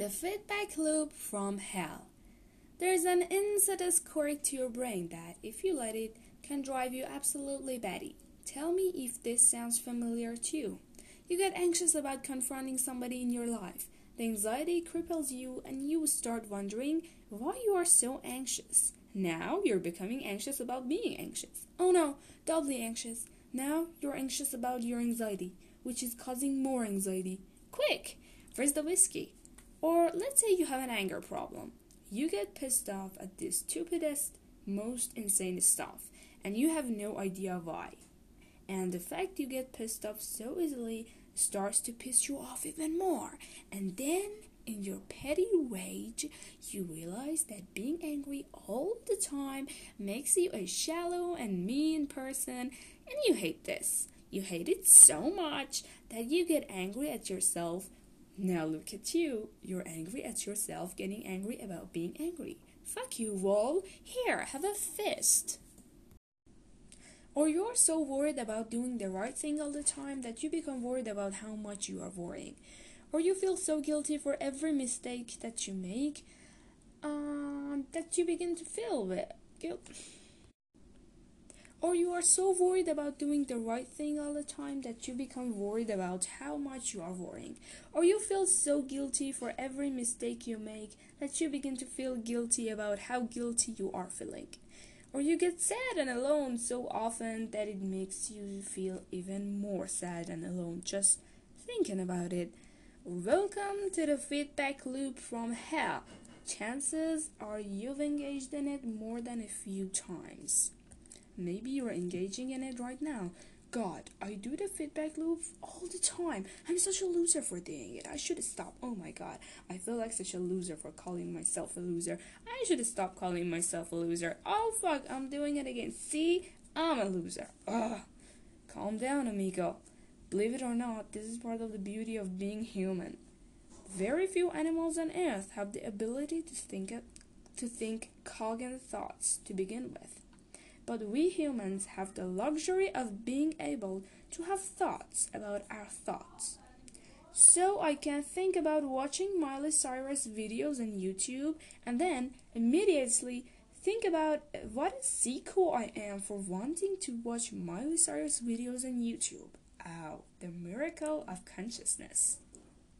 feedback loop from hell. There's an insidious quirk to your brain that, if you let it, can drive you absolutely batty. Tell me if this sounds familiar too. You get anxious about confronting somebody in your life. The anxiety cripples you and you start wondering why you are so anxious. Now you're becoming anxious about being anxious. Oh no, doubly anxious. Now you're anxious about your anxiety, which is causing more anxiety. Quick! Where's the whiskey? Or let's say you have an anger problem. You get pissed off at the stupidest, most insane stuff, and you have no idea why. And the fact you get pissed off so easily starts to piss you off even more. And then, in your petty rage, you realize that being angry all the time makes you a shallow and mean person, and you hate this. You hate it so much that you get angry at yourself. Now look at you. You're angry at yourself getting angry about being angry. Fuck you, wall. Here, have a fist. Or you're so worried about doing the right thing all the time that you become worried about how much you are worrying. Or you feel so guilty for every mistake that you make that you begin to feel guilt. Or you are so worried about doing the right thing all the time that you become worried about how much you are worrying. Or you feel so guilty for every mistake you make that you begin to feel guilty about how guilty you are feeling. Or you get sad and alone so often that it makes you feel even more sad and alone just thinking about it. Welcome to the feedback loop from hell. Chances are you've engaged in it more than a few times. Maybe you're engaging in it right now. God, I do the feedback loop all the time. I'm such a loser for doing it. I should stop. Oh my god, I feel like such a loser for calling myself a loser. I should stop calling myself a loser. Oh fuck, I'm doing it again. See? I'm a loser. Ugh. Calm down, amigo. Believe it or not, this is part of the beauty of being human. Very few animals on earth have the ability to think cognate thoughts to begin with. But we humans have the luxury of being able to have thoughts about our thoughts. So I can think about watching Miley Cyrus videos on YouTube and then immediately think about what a sicko I am for wanting to watch Miley Cyrus videos on YouTube. Oh, the miracle of consciousness.